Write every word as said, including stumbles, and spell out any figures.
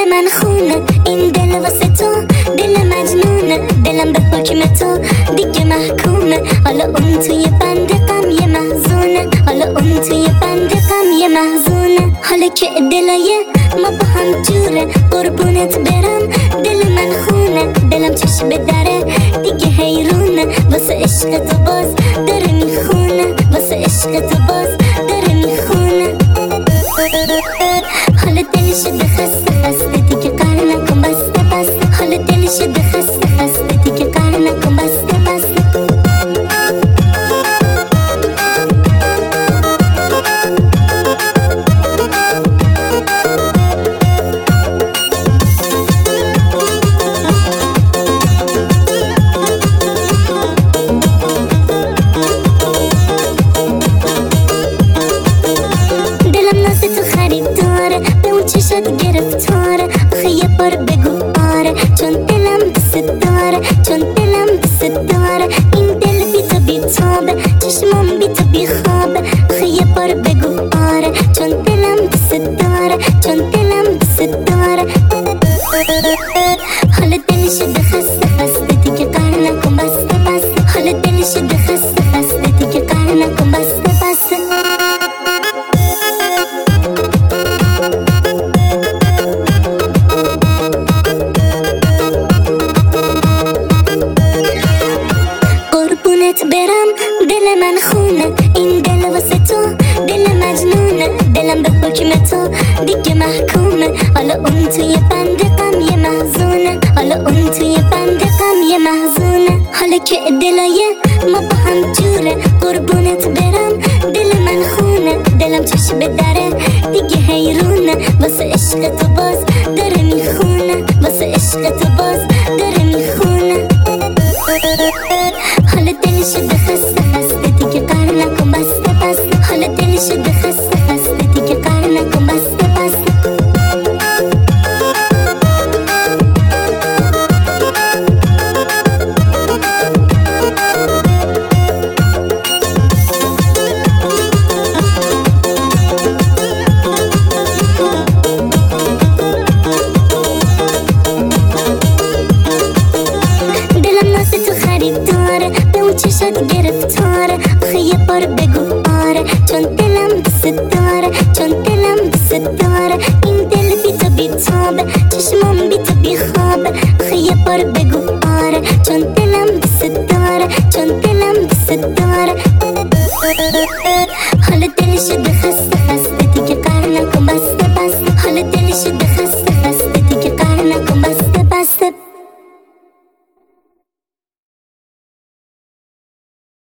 من خونه، این دل واسه تو دل مجنونه، دلم به حکم تو دیگه محکومه. حالا اون توی بند غم یه محزونه، حالا اون توی بند غم یه محزونه. حالا که دلای ما با هم جوره، قربونت برم دل من خونه، دلم چش به دره دیگه حیرونه، واسه عشق تو باز داره میخونه، واسه عشق تو باز داره میخونه. حالا دل شده خسته خسته دیگه قهر نکن بسته بسته، حالا دل شده خسته خسته دیگه قهر نکن بسته بسته. چشات گرفتاره آخه یه بار بگو آره، چون دلم دوست داره، چون دلم دوست داره. این دل بی تو بی تابه، چشمام بی تو بی خوابه، آخه یه بار بگو آره، چون دلم دوست داره، چون دلم دوست داره. حالا دل شده خسته خسته دیگه قهر نکن بسته بسته، حالا دل شده خسته خسته دیگه قهر نکن بسته بسته. برم دل من خونه، این دل واسه تو دل مجنونه، دلم به حکم تو دیگه محکومه. حالا اون توی بند غم یه محزونه، حالا اون توی بند غم یه محزونه. حالا که دلای ما با هم جوره، قربونت برم دل من خونه، دلم چش به دره دیگه حیرونه، واسه عشق تو باز داره میخونه، واسه عشق تو باز داره میخونه. حالا دل شده خسته خسته دیگه قهر نکن بسته بسته، حالا دل شده خسته خسته دیگه قهر نکن بسته بسته. چشات گرفتاره آخه یه بار بگو آره، چون دلم دوست داره، چون دلم دوست داره. این دل بی تو بی تابه، چشمام بی تو بی خوابه، آخه یه بار بگو آره، چون دلم دوست داره، چون دلم دوست داره. حالا دل شده خسته